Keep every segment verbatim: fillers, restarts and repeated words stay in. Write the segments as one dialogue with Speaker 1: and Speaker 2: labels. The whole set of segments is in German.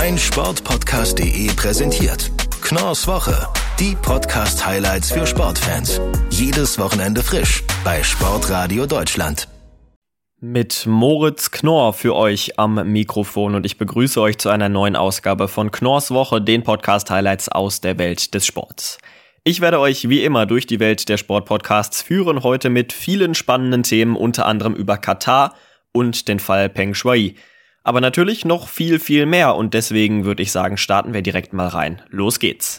Speaker 1: mein Sportpodcast punkt de präsentiert Knorrs Woche. Die Podcast-Highlights für Sportfans. Jedes Wochenende frisch bei Sportradio Deutschland.
Speaker 2: Mit Moritz Knorr für euch am Mikrofon und ich begrüße euch zu einer neuen Ausgabe von Knorrs Woche, den Podcast-Highlights aus der Welt des Sports. Ich werde euch wie immer durch die Welt der Sportpodcasts führen, heute mit vielen spannenden Themen, unter anderem über Katar und den Fall Peng Shuai. Aber natürlich noch viel, viel mehr und deswegen würde ich sagen, starten wir direkt mal rein. Los geht's.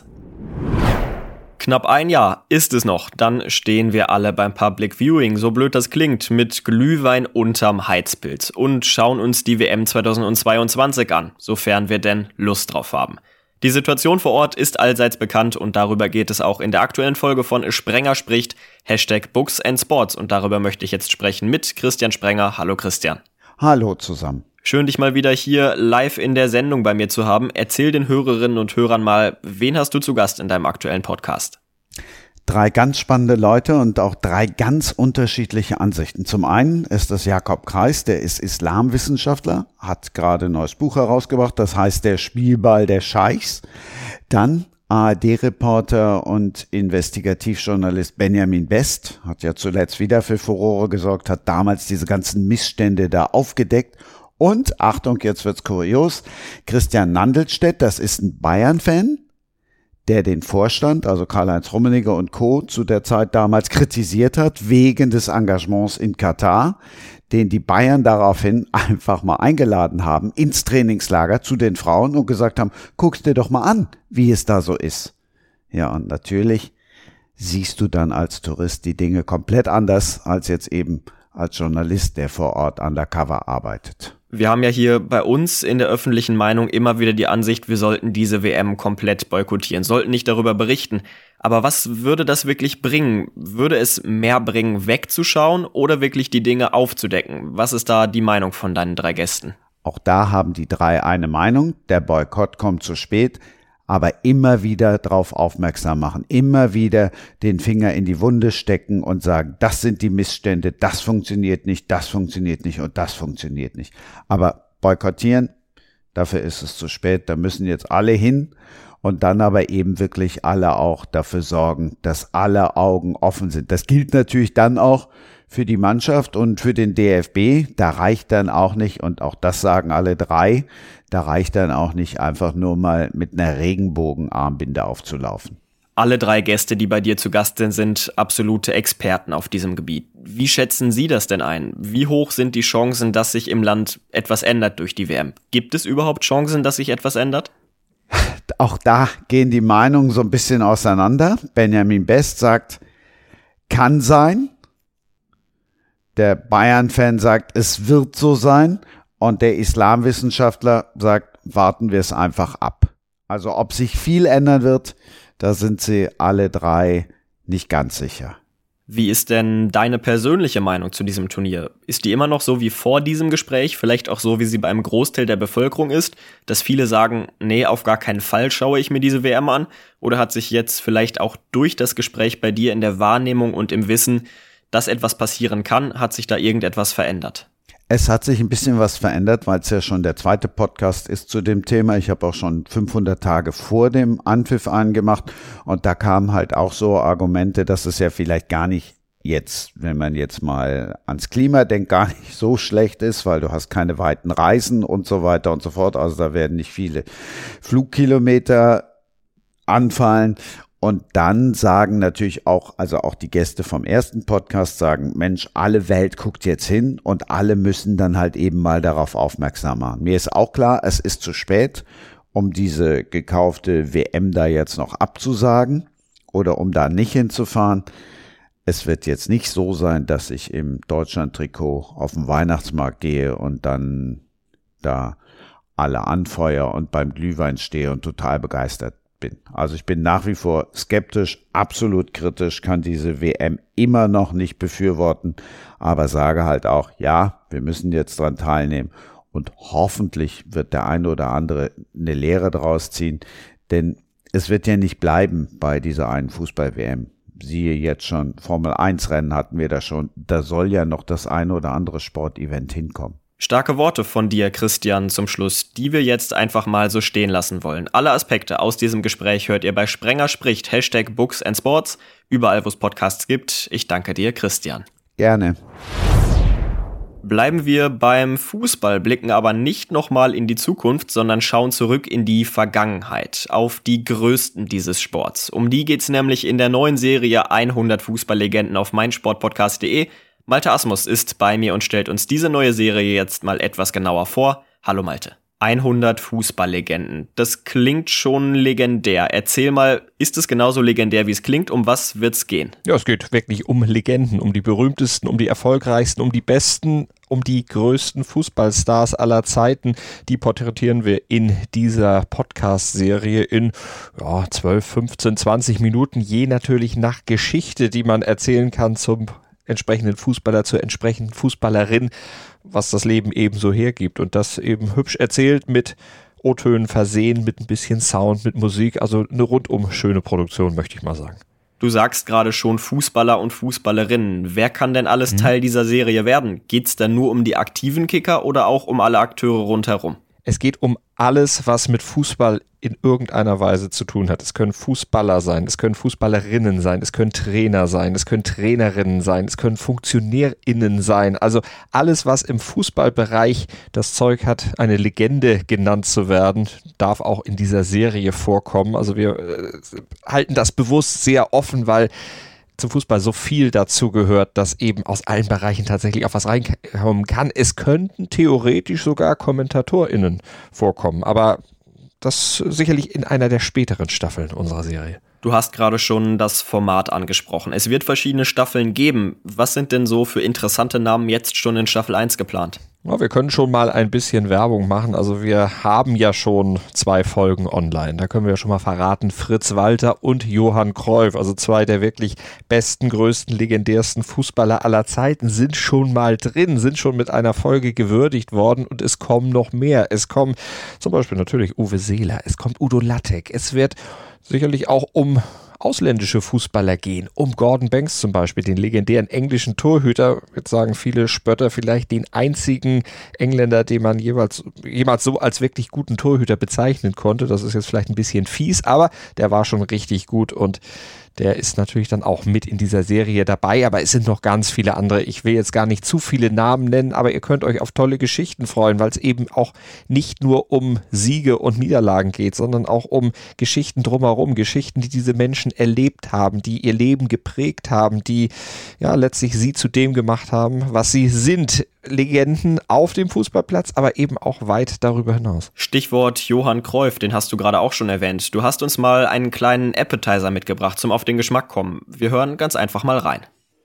Speaker 2: Knapp ein Jahr ist es noch, dann stehen wir alle beim Public Viewing, so blöd das klingt, mit Glühwein unterm Heizpilz und schauen uns die W M zweitausendzweiundzwanzig an, sofern wir denn Lust drauf haben. Die Situation vor Ort ist allseits bekannt und darüber geht es auch in der aktuellen Folge von Sprenger spricht, Hashtag Books and Sports und darüber möchte ich jetzt sprechen mit Christian Sprenger. Hallo Christian.
Speaker 3: Hallo zusammen.
Speaker 2: Schön, dich mal wieder hier live in der Sendung bei mir zu haben. Erzähl den Hörerinnen und Hörern mal, wen hast du zu Gast in deinem aktuellen Podcast?
Speaker 3: Drei ganz spannende Leute und auch drei ganz unterschiedliche Ansichten. Zum einen ist das Jakob Kreis, der ist Islamwissenschaftler, hat gerade ein neues Buch herausgebracht, das heißt Der Spielball der Scheichs. Dann A R D-Reporter und Investigativjournalist Benjamin Best, hat ja zuletzt wieder für Furore gesorgt, hat damals diese ganzen Missstände da aufgedeckt. Und, Achtung, jetzt wird's kurios, Christian Nandelstedt, das ist ein Bayern-Fan, der den Vorstand, also Karl-Heinz Rummenigge und Co. zu der Zeit damals kritisiert hat, wegen des Engagements in Katar, den die Bayern daraufhin einfach mal eingeladen haben, ins Trainingslager zu den Frauen und gesagt haben, guck's dir doch mal an, wie es da so ist. Ja, und natürlich siehst du dann als Tourist die Dinge komplett anders als jetzt eben als Journalist, der vor Ort undercover arbeitet.
Speaker 2: Wir haben ja hier bei uns in der öffentlichen Meinung immer wieder die Ansicht, wir sollten diese W M komplett boykottieren, sollten nicht darüber berichten. Aber was würde das wirklich bringen? Würde es mehr bringen, wegzuschauen oder wirklich die Dinge aufzudecken? Was ist da die Meinung von deinen drei Gästen?
Speaker 3: Auch da haben die drei eine Meinung. Der Boykott kommt zu spät. Aber immer wieder darauf aufmerksam machen, immer wieder den Finger in die Wunde stecken und sagen, das sind die Missstände, das funktioniert nicht, das funktioniert nicht und das funktioniert nicht. Aber boykottieren, dafür ist es zu spät, da müssen jetzt alle hin und dann aber eben wirklich alle auch dafür sorgen, dass alle Augen offen sind. Das gilt natürlich dann auch für die Mannschaft und für den D F B, da reicht dann auch nicht, und auch das sagen alle drei, da reicht dann auch nicht einfach nur mal mit einer Regenbogenarmbinde aufzulaufen.
Speaker 2: Alle drei Gäste, die bei dir zu Gast sind, sind absolute Experten auf diesem Gebiet. Wie schätzen Sie das denn ein? Wie hoch sind die Chancen, dass sich im Land etwas ändert durch die W M? Gibt es überhaupt Chancen, dass sich etwas ändert?
Speaker 3: Auch da gehen die Meinungen so ein bisschen auseinander. Benjamin Best sagt, kann sein. Der Bayern-Fan sagt, es wird so sein. Und der Islamwissenschaftler sagt, warten wir es einfach ab. Also ob sich viel ändern wird, da sind sie alle drei nicht ganz sicher.
Speaker 2: Wie ist denn deine persönliche Meinung zu diesem Turnier? Ist die immer noch so wie vor diesem Gespräch, vielleicht auch so, wie sie beim Großteil der Bevölkerung ist, dass viele sagen, nee, auf gar keinen Fall schaue ich mir diese W M an? Oder hat sich jetzt vielleicht auch durch das Gespräch bei dir in der Wahrnehmung und im Wissen, dass etwas passieren kann, hat sich da irgendetwas verändert?
Speaker 3: Es hat sich ein bisschen was verändert, weil es ja schon der zweite Podcast ist zu dem Thema. Ich habe auch schon fünfhundert Tage vor dem Anpfiff angemacht und da kamen halt auch so Argumente, dass es ja vielleicht gar nicht jetzt, wenn man jetzt mal ans Klima denkt, gar nicht so schlecht ist, weil du hast keine weiten Reisen und so weiter und so fort. Also da werden nicht viele Flugkilometer anfallen. Und dann sagen natürlich auch, also auch die Gäste vom ersten Podcast sagen, Mensch, alle Welt guckt jetzt hin und alle müssen dann halt eben mal darauf aufmerksam machen. Mir ist auch klar, es ist zu spät, um diese gekaufte W M da jetzt noch abzusagen oder um da nicht hinzufahren. Es wird jetzt nicht so sein, dass ich im Deutschland-Trikot auf den Weihnachtsmarkt gehe und dann da alle anfeuere und beim Glühwein stehe und total begeistert bin. Also ich bin nach wie vor skeptisch, absolut kritisch, kann diese W M immer noch nicht befürworten, aber sage halt auch, ja, wir müssen jetzt dran teilnehmen und hoffentlich wird der eine oder andere eine Lehre draus ziehen, denn es wird ja nicht bleiben bei dieser einen Fußball-W M. Siehe jetzt schon, Formel eins Rennen hatten wir da schon, da soll ja noch das eine oder andere Sportevent hinkommen.
Speaker 2: Starke Worte von dir, Christian, zum Schluss, die wir jetzt einfach mal so stehen lassen wollen. Alle Aspekte aus diesem Gespräch hört ihr bei Sprenger spricht, Hashtag Books and Sports, überall wo es Podcasts gibt. Ich danke dir, Christian.
Speaker 3: Gerne.
Speaker 2: Bleiben wir beim Fußball, blicken aber nicht nochmal in die Zukunft, sondern schauen zurück in die Vergangenheit, auf die Größten dieses Sports. Um die geht's nämlich in der neuen Serie hundert Fußballlegenden auf meinsportpodcast punkt de. Malte Asmus ist bei mir und stellt uns diese neue Serie jetzt mal etwas genauer vor. Hallo Malte. hundert Fußballlegenden. Das klingt schon legendär. Erzähl mal, ist es genauso legendär, wie es klingt? Um was wird's gehen?
Speaker 4: Ja, es geht wirklich um Legenden, um die berühmtesten, um die erfolgreichsten, um die besten, um die größten Fußballstars aller Zeiten. Die porträtieren wir in dieser Podcast-Serie in ja, zwölf, fünfzehn, zwanzig Minuten, je natürlich nach Geschichte, die man erzählen kann zum entsprechenden Fußballer, zur entsprechenden Fußballerin, was das Leben eben so hergibt. Und das eben hübsch erzählt, mit O-Tönen versehen, mit ein bisschen Sound, mit Musik. Also eine rundum schöne Produktion, möchte ich mal sagen.
Speaker 2: Du sagst gerade schon Fußballer und Fußballerinnen. Wer kann denn alles mhm. Teil dieser Serie werden? Geht's dann nur um die aktiven Kicker oder auch um alle Akteure rundherum?
Speaker 4: Es geht um alles, was mit Fußball in irgendeiner Weise zu tun hat. Es können Fußballer sein, es können Fußballerinnen sein, es können Trainer sein, es können Trainerinnen sein, es können FunktionärInnen sein. Also alles, was im Fußballbereich das Zeug hat, eine Legende genannt zu werden, darf auch in dieser Serie vorkommen. Also wir äh, halten das bewusst sehr offen, weil zum Fußball so viel dazu gehört, dass eben aus allen Bereichen tatsächlich auch was reinkommen kann. Es könnten theoretisch sogar KommentatorInnen vorkommen, aber das sicherlich in einer der späteren Staffeln unserer Serie.
Speaker 2: Du hast gerade schon das Format angesprochen. Es wird verschiedene Staffeln geben. Was sind denn so für interessante Namen jetzt schon in Staffel eins geplant?
Speaker 4: Ja, wir können schon mal ein bisschen Werbung machen. Also wir haben ja schon zwei Folgen online. Da können wir ja schon mal verraten, Fritz Walter und Johann Cruyff, also zwei der wirklich besten, größten, legendärsten Fußballer aller Zeiten, sind schon mal drin, sind schon mit einer Folge gewürdigt worden und es kommen noch mehr. Es kommen zum Beispiel natürlich Uwe Seeler, es kommt Udo Lattek, es wird sicherlich auch um ausländische Fußballer gehen, um Gordon Banks zum Beispiel, den legendären englischen Torhüter, jetzt sagen viele Spötter, vielleicht den einzigen Engländer, den man jeweils, jemals so als wirklich guten Torhüter bezeichnen konnte. Das ist jetzt vielleicht ein bisschen fies, aber der war schon richtig gut und der ist natürlich dann auch mit in dieser Serie dabei, aber es sind noch ganz viele andere. Ich will jetzt gar nicht zu viele Namen nennen, aber ihr könnt euch auf tolle Geschichten freuen, weil es eben auch nicht nur um Siege und Niederlagen geht, sondern auch um Geschichten drumherum, Geschichten, die diese Menschen erlebt haben, die ihr Leben geprägt haben, die ja letztlich sie zu dem gemacht haben, was sie sind. Legenden auf dem Fußballplatz, aber eben auch weit darüber hinaus.
Speaker 2: Stichwort Johann Cruyff, den hast du gerade auch schon erwähnt. Du hast uns mal einen kleinen Appetizer mitgebracht, zum auf den Geschmack kommen. Wir hören ganz einfach mal rein.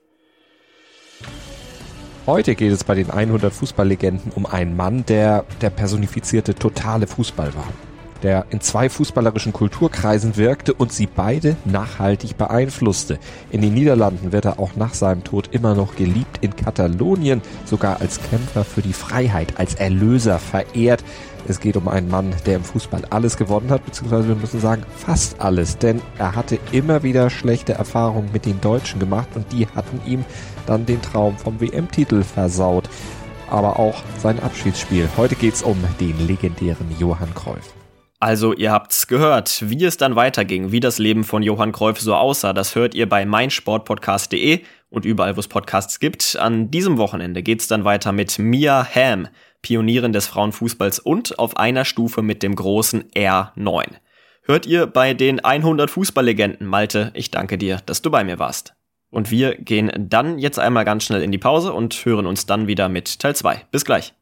Speaker 4: Heute geht es bei den hundert Fußballlegenden um einen Mann, der der personifizierte totale Fußball war, der in zwei fußballerischen Kulturkreisen wirkte und sie beide nachhaltig beeinflusste. In den Niederlanden wird er auch nach seinem Tod immer noch geliebt, in Katalonien sogar als Kämpfer für die Freiheit, als Erlöser verehrt. Es geht um einen Mann, der im Fußball alles gewonnen hat, beziehungsweise wir müssen sagen, fast alles, denn er hatte immer wieder schlechte Erfahrungen mit den Deutschen gemacht und die hatten ihm dann den Traum vom W M-Titel versaut, aber auch sein Abschiedsspiel. Heute geht's um den legendären Johann Cruyff.
Speaker 2: Also ihr habt's gehört, wie es dann weiterging, wie das Leben von Johann Cruyff so aussah, das hört ihr bei meinsportpodcast punkt de und überall, wo es Podcasts gibt. An diesem Wochenende geht's dann weiter mit Mia Hamm, Pionierin des Frauenfußballs und auf einer Stufe mit dem großen R neun. Hört ihr bei den hundert Fußballlegenden. Malte, ich danke dir, dass du bei mir warst. Und wir gehen dann jetzt einmal ganz schnell in die Pause und hören uns dann wieder mit Teil zwei. Bis gleich.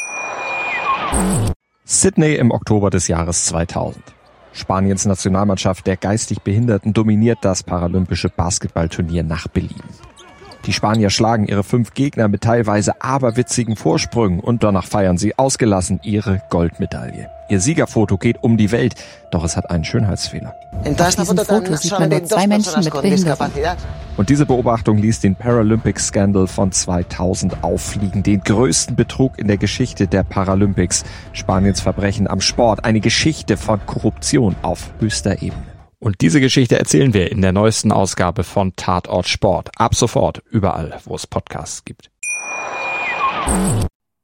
Speaker 4: Sydney im Oktober des Jahres zweitausend. Spaniens Nationalmannschaft der geistig Behinderten dominiert das paralympische Basketballturnier nach Belieben. Die Spanier schlagen ihre fünf Gegner mit teilweise aberwitzigen Vorsprüngen und danach feiern sie ausgelassen ihre Goldmedaille. Ihr Siegerfoto geht um die Welt, doch es hat einen Schönheitsfehler.
Speaker 5: Auf diesem Foto sieht man nur zwei Menschen mit Behinderung.
Speaker 4: Und diese Beobachtung ließ den Paralympics-Scandal von zweitausend auffliegen, den größten Betrug in der Geschichte der Paralympics. Spaniens Verbrechen am Sport, eine Geschichte von Korruption auf höchster Ebene. Und diese Geschichte erzählen wir in der neuesten Ausgabe von Tatort Sport. Ab sofort überall, wo es Podcasts gibt.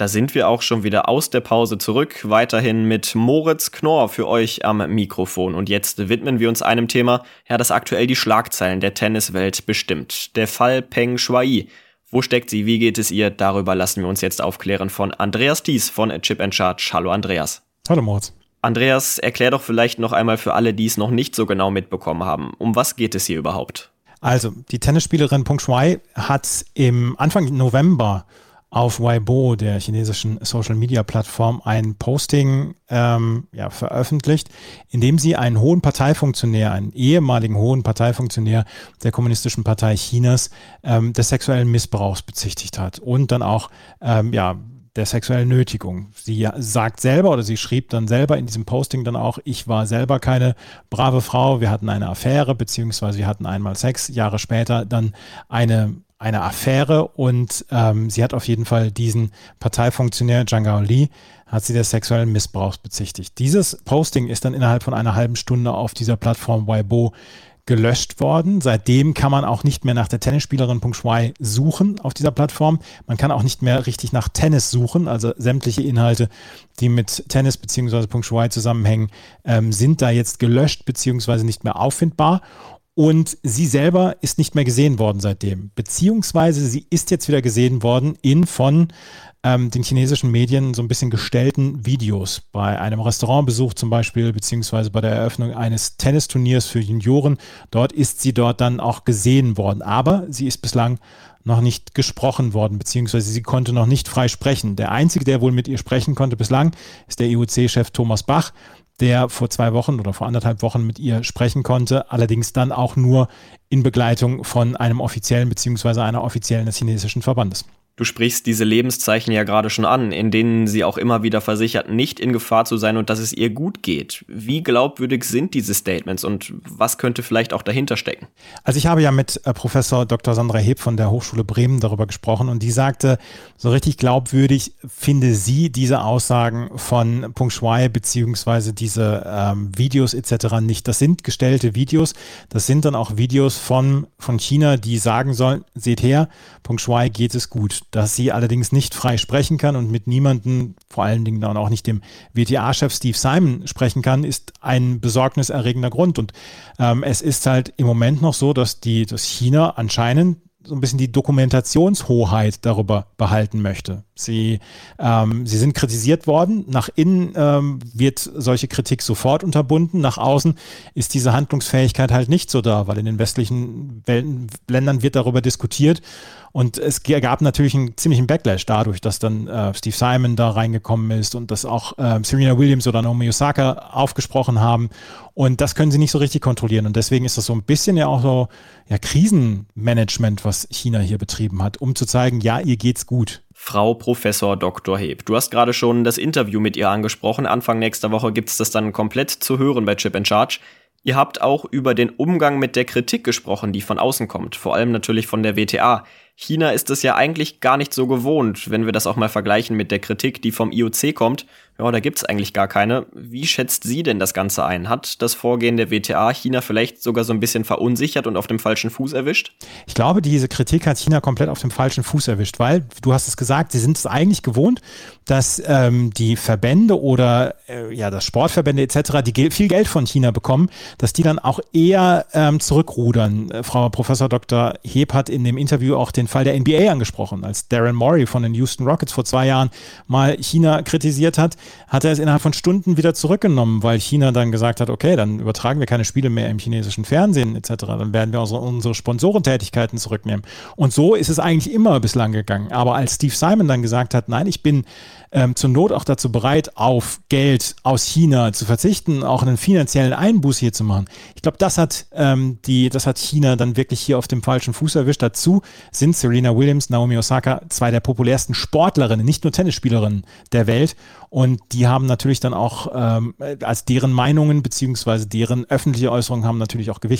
Speaker 2: Da sind wir auch schon wieder aus der Pause zurück, weiterhin mit Moritz Knorr für euch am Mikrofon. Und jetzt widmen wir uns einem Thema, ja, das aktuell die Schlagzeilen der Tenniswelt bestimmt. Der Fall Peng Shuai. Wo steckt sie, wie geht es ihr? Darüber lassen wir uns jetzt aufklären von Andreas Thies von Chip and Charge. Hallo Andreas.
Speaker 6: Hallo Moritz.
Speaker 2: Andreas, erklär doch vielleicht noch einmal für alle, die es noch nicht so genau mitbekommen haben. Um was geht es hier überhaupt?
Speaker 6: Also, die Tennisspielerin Peng Shuai hat im Anfang November auf Weibo, der chinesischen Social-Media-Plattform, ein Posting ähm, ja, veröffentlicht, in dem sie einen hohen Parteifunktionär, einen ehemaligen hohen Parteifunktionär der Kommunistischen Partei Chinas ähm, des sexuellen Missbrauchs bezichtigt hat und dann auch ähm, ja, der sexuellen Nötigung. Sie sagt selber oder sie schrieb dann selber in diesem Posting dann auch, ich war selber keine brave Frau, wir hatten eine Affäre, beziehungsweise wir hatten einmal Sex, Jahre später dann eine eine Affäre und ähm, sie hat auf jeden Fall diesen Parteifunktionär Zhang Gaoli, hat sie des sexuellen Missbrauchs bezichtigt. Dieses Posting ist dann innerhalb von einer halben Stunde auf dieser Plattform Weibo gelöscht worden. Seitdem kann man auch nicht mehr nach der Tennisspielerin Peng Shuai suchen auf dieser Plattform. Man kann auch nicht mehr richtig nach Tennis suchen, also sämtliche Inhalte, die mit Tennis bzw. Peng Shuai zusammenhängen, ähm, sind da jetzt gelöscht bzw. nicht mehr auffindbar. Und sie selber ist nicht mehr gesehen worden seitdem, beziehungsweise sie ist jetzt wieder gesehen worden in von ähm, den chinesischen Medien so ein bisschen gestellten Videos. Bei einem Restaurantbesuch zum Beispiel, beziehungsweise bei der Eröffnung eines Tennisturniers für Junioren. Dort ist sie dort dann auch gesehen worden, aber sie ist bislang noch nicht gesprochen worden, beziehungsweise sie konnte noch nicht frei sprechen. Der Einzige, der wohl mit ihr sprechen konnte bislang, ist der I O C-Chef Thomas Bach, der vor zwei Wochen oder vor anderthalb Wochen mit ihr sprechen konnte, allerdings dann auch nur in Begleitung von einem offiziellen beziehungsweise einer offiziellen des chinesischen Verbandes.
Speaker 2: Du sprichst diese Lebenszeichen ja gerade schon an, in denen sie auch immer wieder versichert, nicht in Gefahr zu sein und dass es ihr gut geht. Wie glaubwürdig sind diese Statements und was könnte vielleicht auch dahinter stecken?
Speaker 6: Also ich habe ja mit äh, Professor Doktor Sandra Heb von der Hochschule Bremen darüber gesprochen und die sagte, so richtig glaubwürdig finde sie diese Aussagen von Peng Shuai beziehungsweise diese ähm, Videos et cetera nicht. Das sind gestellte Videos, das sind dann auch Videos von, von China, die sagen sollen, seht her, Peng Shuai geht es gut. Dass sie allerdings nicht frei sprechen kann und mit niemandem, vor allen Dingen dann auch nicht dem W T A-Chef Steve Simon sprechen kann, ist ein besorgniserregender Grund. Und ähm, es ist halt im Moment noch so, dass die, dass China anscheinend so ein bisschen die Dokumentationshoheit darüber behalten möchte. Sie, ähm, sie sind kritisiert worden. Nach innen ähm, wird solche Kritik sofort unterbunden. Nach außen ist diese Handlungsfähigkeit halt nicht so da, weil in den westlichen Wel- Ländern wird darüber diskutiert. Und es gab natürlich einen ziemlichen Backlash dadurch, dass dann äh, Steve Simon da reingekommen ist und dass auch äh, Serena Williams oder Naomi Osaka aufgesprochen haben. Und das können sie nicht so richtig kontrollieren. Und deswegen ist das so ein bisschen ja auch so ja, Krisenmanagement, was China hier betrieben hat, um zu zeigen, ja, ihr geht's gut.
Speaker 2: Frau Professor Doktor Heb, du hast gerade schon das Interview mit ihr angesprochen. Anfang nächster Woche gibt es das dann komplett zu hören bei Chip and Charge. Ihr habt auch über den Umgang mit der Kritik gesprochen, die von außen kommt, vor allem natürlich von der W T A. China ist es ja eigentlich gar nicht so gewohnt, wenn wir das auch mal vergleichen mit der Kritik, die vom I O C kommt. Ja, da gibt's eigentlich gar keine. Wie schätzt sie denn das Ganze ein? Hat das Vorgehen der W T A China vielleicht sogar so ein bisschen verunsichert und auf dem falschen Fuß erwischt?
Speaker 6: Ich glaube, diese Kritik hat China komplett auf dem falschen Fuß erwischt, weil, du hast es gesagt, sie sind es eigentlich gewohnt, dass ähm, die Verbände oder äh, ja das Sportverbände et cetera, die ge- viel Geld von China bekommen, dass die dann auch eher ähm, zurückrudern. Äh, Frau Professor Doktor Heb hat in dem Interview auch den Fall der N B A angesprochen. Als Darren Morey von den Houston Rockets vor zwei Jahren mal China kritisiert hat, hat er es innerhalb von Stunden wieder zurückgenommen, weil China dann gesagt hat, okay, dann übertragen wir keine Spiele mehr im chinesischen Fernsehen et cetera. Dann werden wir unsere, unsere Sponsorentätigkeiten zurücknehmen. Und so ist es eigentlich immer bislang gegangen. Aber als Steve Simon dann gesagt hat, nein, ich bin ähm, zur Not auch dazu bereit, auf Geld aus China zu verzichten, auch einen finanziellen Einbuß hier zu machen. Ich glaube, das hat ähm, die, das hat China dann wirklich hier auf dem falschen Fuß erwischt. Dazu sind Serena Williams, Naomi Osaka zwei der populärsten Sportlerinnen, nicht nur Tennisspielerinnen der Welt. Und die haben natürlich dann auch, ähm, als deren Meinungen beziehungsweise deren öffentliche Äußerungen haben natürlich auch Gewicht.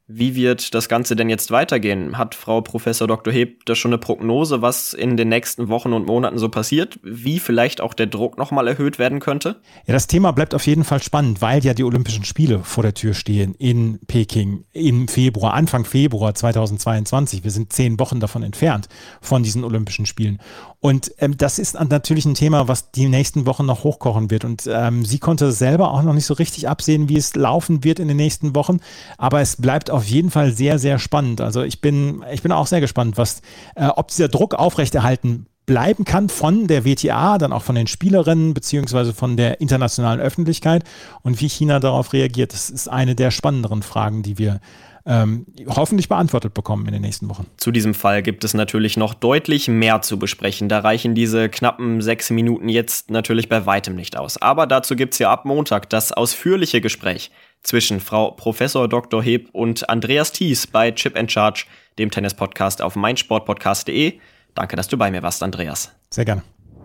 Speaker 2: Wie wird das Ganze denn jetzt weitergehen? Hat Frau Professor Doktor Heb da schon eine Prognose, was in den nächsten Wochen und Monaten so passiert? Wie vielleicht auch der Druck nochmal erhöht werden könnte?
Speaker 6: Ja, das Thema bleibt auf jeden Fall spannend, weil ja die Olympischen Spiele vor der Tür stehen in Peking im Februar, Anfang Februar zweitausendzweiundzwanzig. Wir sind zehn Wochen davon entfernt von diesen Olympischen Spielen. Und ähm, das ist natürlich ein Thema, was die nächsten Wochen noch hochkochen wird. Und ähm, sie konnte selber auch noch nicht so richtig absehen, wie es laufen wird in den nächsten Wochen. Aber es bleibt auf jeden Fall sehr, sehr spannend. Also ich bin, ich bin auch sehr gespannt, was, äh, ob dieser Druck aufrechterhalten bleiben kann von der W T A, dann auch von den Spielerinnen beziehungsweise von der internationalen Öffentlichkeit. Und wie China darauf reagiert, das ist eine der spannenderen Fragen, die wir Ähm, hoffentlich beantwortet bekommen in den nächsten Wochen.
Speaker 2: Zu diesem Fall gibt es natürlich noch deutlich mehr zu besprechen. Da reichen diese knappen sechs Minuten jetzt natürlich bei weitem nicht aus. Aber dazu gibt es ja ab Montag das ausführliche Gespräch zwischen Frau Professor Doktor Heb und Andreas Thies bei Chip and Charge, dem Tennis-Podcast auf meinsportpodcast punkt de. Danke, dass du bei mir warst, Andreas.
Speaker 6: Sehr gerne.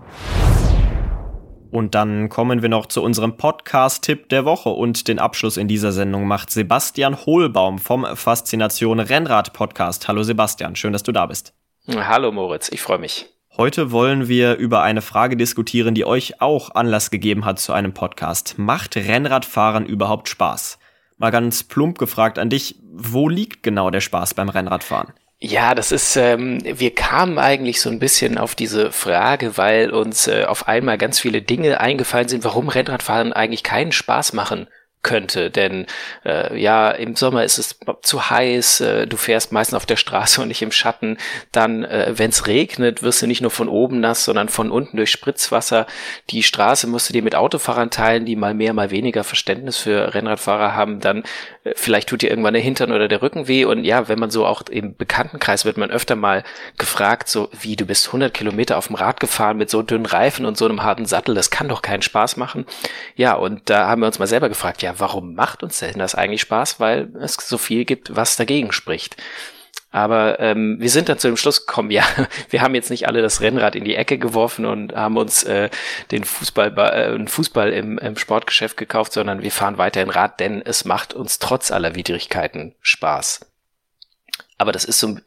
Speaker 2: Und dann kommen wir noch zu unserem Podcast-Tipp der Woche und den Abschluss in dieser Sendung macht Sebastian Hohlbaum vom Faszination Rennrad-Podcast. Hallo Sebastian, schön, dass du da bist.
Speaker 7: Hallo Moritz, ich freue mich.
Speaker 2: Heute wollen wir über eine Frage diskutieren, die euch auch Anlass gegeben hat zu einem Podcast. Macht Rennradfahren überhaupt Spaß? Mal ganz plump gefragt an dich, wo liegt genau der Spaß beim Rennradfahren?
Speaker 7: Ja, das ist, ähm, wir kamen eigentlich so ein bisschen auf diese Frage, weil uns äh, auf einmal ganz viele Dinge eingefallen sind, warum Rennradfahren eigentlich keinen Spaß machen könnte, denn äh, ja, im Sommer ist es zu heiß, äh, du fährst meistens auf der Straße und nicht im Schatten, dann, äh, wenn es regnet, wirst du nicht nur von oben nass, sondern von unten durch Spritzwasser, die Straße musst du dir mit Autofahrern teilen, die mal mehr, mal weniger Verständnis für Rennradfahrer haben, dann äh, vielleicht tut dir irgendwann der Hintern oder der Rücken weh und ja, wenn man so auch im Bekanntenkreis wird man öfter mal gefragt, so wie, du bist hundert Kilometer auf dem Rad gefahren mit so dünnen Reifen und so einem harten Sattel, das kann doch keinen Spaß machen. Ja, und da haben wir uns mal selber gefragt, ja, warum macht uns denn das eigentlich Spaß? Weil es so viel gibt, was dagegen spricht. Aber ähm, wir sind dann zu dem Schluss gekommen, ja, wir haben jetzt nicht alle das Rennrad in die Ecke geworfen und haben uns äh, den Fußball, äh, einen Fußball im, im Sportgeschäft gekauft, sondern wir fahren weiterhin Rad, denn es macht uns trotz aller Widrigkeiten Spaß. Aber das ist so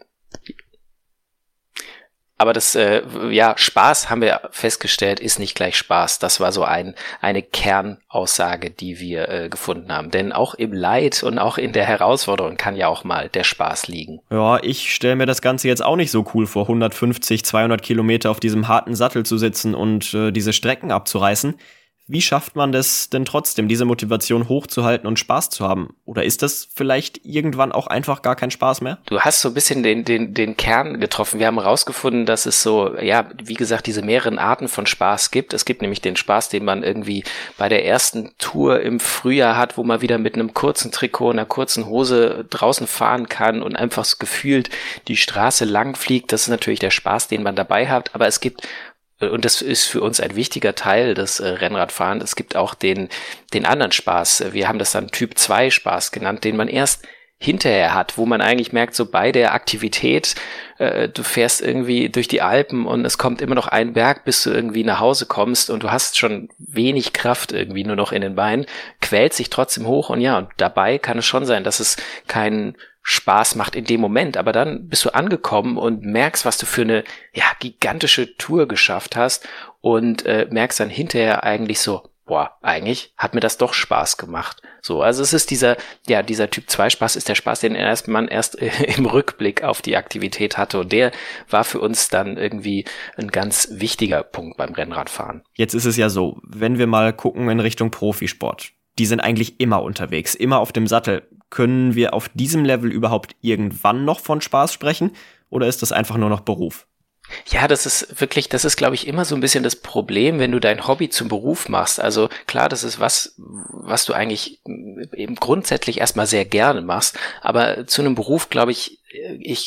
Speaker 7: Aber das, äh, ja, Spaß, haben wir festgestellt, ist nicht gleich Spaß. Das war so ein eine Kernaussage, die wir äh, gefunden haben. Denn auch im Leid und auch in der Herausforderung kann ja auch mal der Spaß liegen.
Speaker 2: Ja, ich stelle mir das Ganze jetzt auch nicht so cool vor, hundertfünfzig, zweihundert Kilometer auf diesem harten Sattel zu sitzen und äh, diese Strecken abzureißen. Wie schafft man das denn trotzdem, diese Motivation hochzuhalten und Spaß zu haben? Oder ist das vielleicht irgendwann auch einfach gar kein Spaß mehr?
Speaker 7: Du hast so ein bisschen den, den, den Kern getroffen. Wir haben herausgefunden, dass es so, ja, wie gesagt, diese mehreren Arten von Spaß gibt. Es gibt nämlich den Spaß, den man irgendwie bei der ersten Tour im Frühjahr hat, wo man wieder mit einem kurzen Trikot, einer kurzen Hose draußen fahren kann und einfach so gefühlt die Straße lang fliegt. Das ist natürlich der Spaß, den man dabei hat. Aber es gibt, und das ist für uns ein wichtiger Teil des äh, Rennradfahrens, es gibt auch den den anderen Spaß. Wir haben das dann Typ zwei Spaß genannt, den man erst hinterher hat, wo man eigentlich merkt, so bei der Aktivität, äh, du fährst irgendwie durch die Alpen und es kommt immer noch ein Berg, bis du irgendwie nach Hause kommst und du hast schon wenig Kraft irgendwie nur noch in den Beinen, quält sich trotzdem hoch und ja, und dabei kann es schon sein, dass es keinen Spaß macht in dem Moment, aber dann bist du angekommen und merkst, was du für eine ja gigantische Tour geschafft hast und äh, merkst dann hinterher eigentlich so, boah, eigentlich hat mir das doch Spaß gemacht. So, also es ist dieser, ja, dieser Typ zwei Spaß ist der Spaß, den erst man erst äh, im Rückblick auf die Aktivität hatte und der war für uns dann irgendwie ein ganz wichtiger Punkt beim Rennradfahren.
Speaker 2: Jetzt ist es ja so, wenn wir mal gucken in Richtung Profisport, die sind eigentlich immer unterwegs, immer auf dem Sattel. Können wir auf diesem Level überhaupt irgendwann noch von Spaß sprechen oder ist das einfach nur noch Beruf?
Speaker 7: Ja, das ist wirklich, das ist, glaube ich, immer so ein bisschen das Problem, wenn du dein Hobby zum Beruf machst. Also klar, das ist was, was du eigentlich eben grundsätzlich erstmal sehr gerne machst, aber zu einem Beruf, glaube ich, ich, ich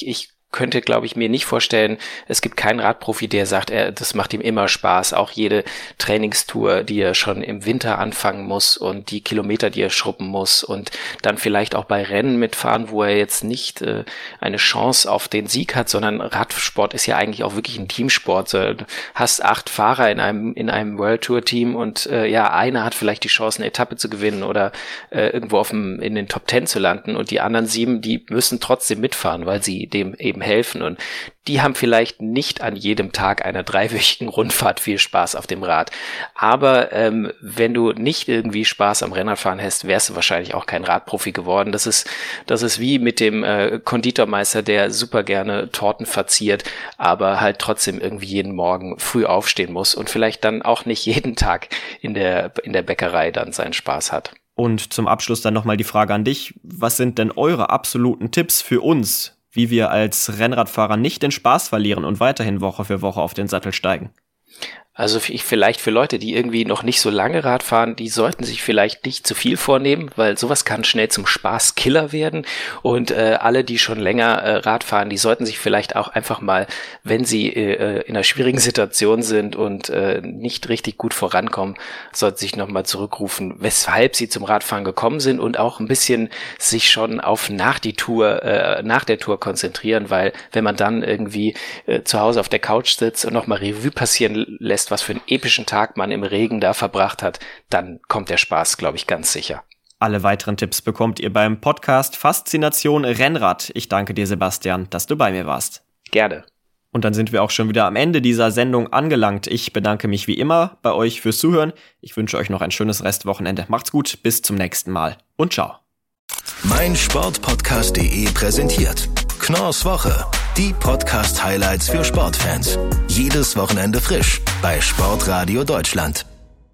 Speaker 7: könnte, glaube ich, mir nicht vorstellen, es gibt keinen Radprofi, der sagt, er, das macht ihm immer Spaß. Auch jede Trainingstour, die er schon im Winter anfangen muss und die Kilometer, die er schruppen muss und dann vielleicht auch bei Rennen mitfahren, wo er jetzt nicht äh, eine Chance auf den Sieg hat, sondern Radsport ist ja eigentlich auch wirklich ein Teamsport. Du hast acht Fahrer in einem in einem World Tour Team und äh, ja, einer hat vielleicht die Chance, eine Etappe zu gewinnen oder äh, irgendwo auf dem, in den Top Ten zu landen und die anderen sieben, die müssen trotzdem mitfahren, weil sie dem eben helfen und die haben vielleicht nicht an jedem Tag einer dreiwöchigen Rundfahrt viel Spaß auf dem Rad. Aber ähm, wenn du nicht irgendwie Spaß am Rennradfahren hast, wärst du wahrscheinlich auch kein Radprofi geworden. Das ist das ist wie mit dem äh, Konditormeister, der super gerne Torten verziert, aber halt trotzdem irgendwie jeden Morgen früh aufstehen muss und vielleicht dann auch nicht jeden Tag in der in der Bäckerei dann seinen Spaß hat.
Speaker 2: Und zum Abschluss dann nochmal die Frage an dich. Was sind denn eure absoluten Tipps für uns, wie wir als Rennradfahrer nicht den Spaß verlieren und weiterhin Woche für Woche auf den Sattel steigen?
Speaker 7: Also ich, vielleicht für Leute, die irgendwie noch nicht so lange Rad fahren, die sollten sich vielleicht nicht zu viel vornehmen, weil sowas kann schnell zum Spaßkiller werden. Und äh, alle, die schon länger äh, Rad fahren, die sollten sich vielleicht auch einfach mal, wenn sie äh, in einer schwierigen Situation sind und äh, nicht richtig gut vorankommen, sollten sich nochmal zurückrufen, weshalb sie zum Radfahren gekommen sind und auch ein bisschen sich schon auf nach die Tour, äh, nach der Tour konzentrieren, weil wenn man dann irgendwie äh, zu Hause auf der Couch sitzt und nochmal Revue passieren lässt, was für einen epischen Tag man im Regen da verbracht hat, dann kommt der Spaß, glaube ich, ganz sicher.
Speaker 2: Alle weiteren Tipps bekommt ihr beim Podcast Faszination Rennrad. Ich danke dir, Sebastian, dass du bei mir warst.
Speaker 7: Gerne.
Speaker 2: Und dann sind wir auch schon wieder am Ende dieser Sendung angelangt. Ich bedanke mich wie immer bei euch fürs Zuhören. Ich wünsche euch noch ein schönes Restwochenende. Macht's gut, bis zum nächsten Mal und ciao.
Speaker 1: mein Sportpodcast punkt de präsentiert Knorrs Woche. Die Podcast-Highlights für Sportfans. Jedes Wochenende frisch bei Sportradio Deutschland.